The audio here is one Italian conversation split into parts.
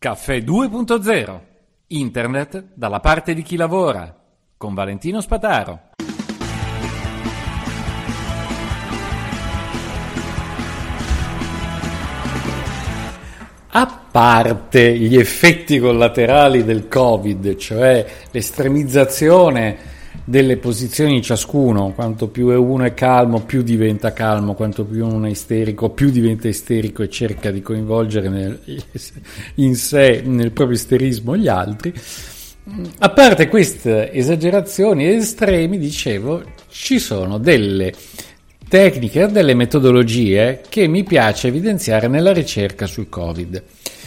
Caffè 2.0. Internet dalla parte di chi lavora. Con Valentino Spataro. A parte gli effetti collaterali del Covid, cioè l'estremizzazione delle posizioni di ciascuno, quanto più uno è calmo, più diventa calmo, quanto più uno è isterico, più diventa isterico e cerca di coinvolgere in sé, nel proprio isterismo, gli altri. A parte queste esagerazioni estremi, dicevo, ci sono delle tecniche, delle metodologie che mi piace evidenziare nella ricerca sul Covid.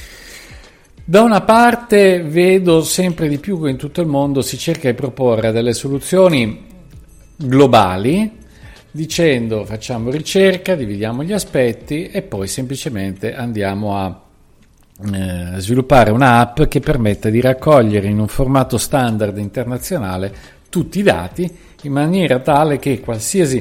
Da una parte vedo sempre di più che in tutto il mondo si cerca di proporre delle soluzioni globali, dicendo facciamo ricerca, dividiamo gli aspetti e poi semplicemente andiamo a sviluppare un'app che permetta di raccogliere in un formato standard internazionale tutti i dati in maniera tale che qualsiasi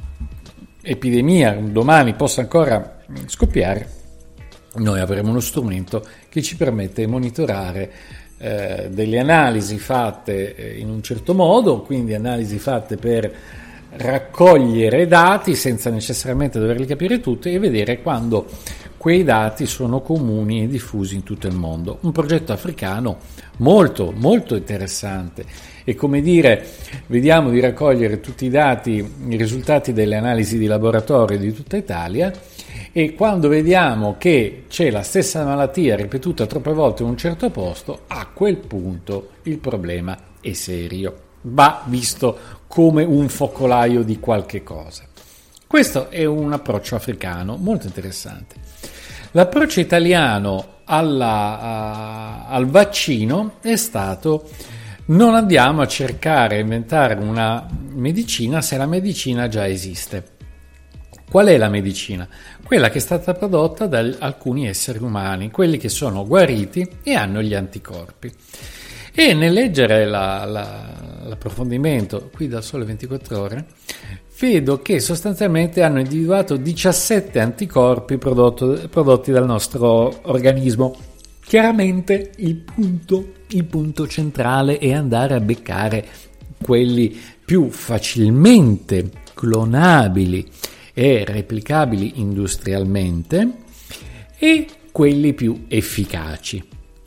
epidemia domani possa ancora scoppiare, noi avremo uno strumento che ci permette di monitorare delle analisi fatte in un certo modo, quindi analisi fatte per raccogliere dati senza necessariamente doverli capire tutti e vedere quando quei dati sono comuni e diffusi in tutto il mondo. Un progetto africano molto molto interessante e, come dire, vediamo di raccogliere tutti i dati, i risultati delle analisi di laboratorio di tutta Italia, e quando vediamo che c'è la stessa malattia ripetuta troppe volte in un certo posto, a quel punto il problema è serio, va visto come un focolaio di qualche cosa. Questo è un approccio africano molto interessante. L'approccio italiano al vaccino è stato: non andiamo a cercare e inventare una medicina se la medicina già esiste. Qual è la medicina? Quella che è stata prodotta da alcuni esseri umani, quelli che sono guariti e hanno gli anticorpi. E nel leggere l'approfondimento qui da Sole 24 Ore, vedo che sostanzialmente hanno individuato 17 anticorpi prodotti dal nostro organismo. Chiaramente il punto centrale è andare a beccare quelli più facilmente clonabili e replicabili industrialmente e quelli più efficaci.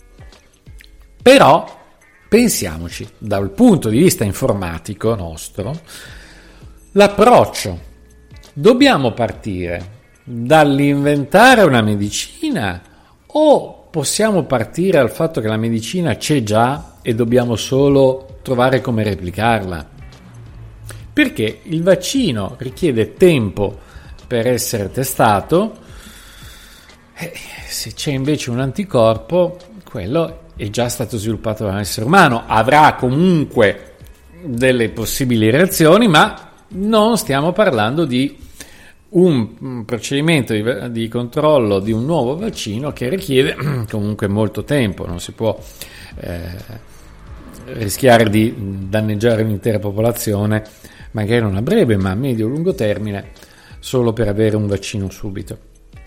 Però pensiamoci, dal punto di vista informatico nostro, l'approccio: dobbiamo partire dall'inventare una medicina o possiamo partire dal fatto che la medicina c'è già e dobbiamo solo trovare come replicarla? Perché il vaccino richiede tempo per essere testato, se c'è invece un anticorpo, quello è già stato sviluppato da un essere umano, avrà comunque delle possibili reazioni, ma non stiamo parlando di un procedimento di controllo di un nuovo vaccino che richiede comunque molto tempo. Non si può rischiare di danneggiare un'intera popolazione, magari non a breve ma a medio-lungo termine, solo per avere un vaccino subito.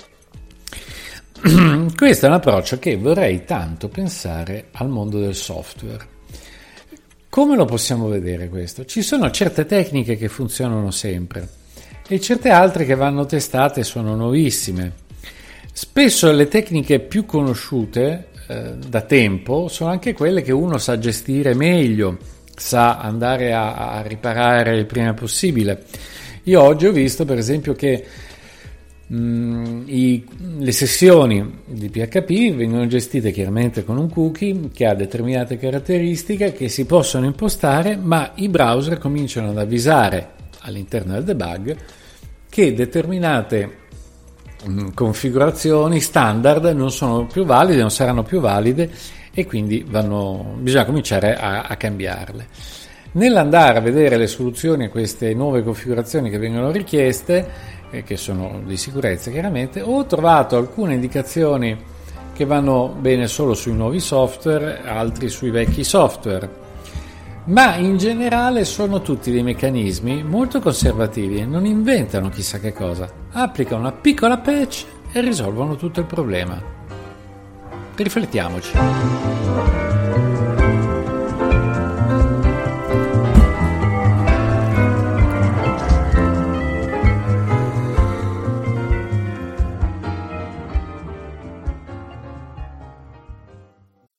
Questo è un approccio che vorrei tanto pensare al mondo del software. Come lo possiamo vedere questo? Ci sono certe tecniche che funzionano sempre e certe altre che vanno testate e sono nuovissime. Spesso le tecniche più conosciute da tempo sono anche quelle che uno sa gestire meglio, sa andare a riparare il prima possibile. Io oggi ho visto per esempio che le sessioni di PHP vengono gestite chiaramente con un cookie che ha determinate caratteristiche che si possono impostare, ma i browser cominciano ad avvisare all'interno del debug che determinate configurazioni standard non sono più valide, non saranno più valide e quindi bisogna cominciare a cambiarle. Nell'andare a vedere le soluzioni a queste nuove configurazioni che vengono richieste, che sono di sicurezza chiaramente, ho trovato alcune indicazioni che vanno bene solo sui nuovi software, altri sui vecchi software, ma in generale sono tutti dei meccanismi molto conservativi, non inventano chissà che cosa, applicano una piccola patch e risolvono tutto il problema. Riflettiamoci.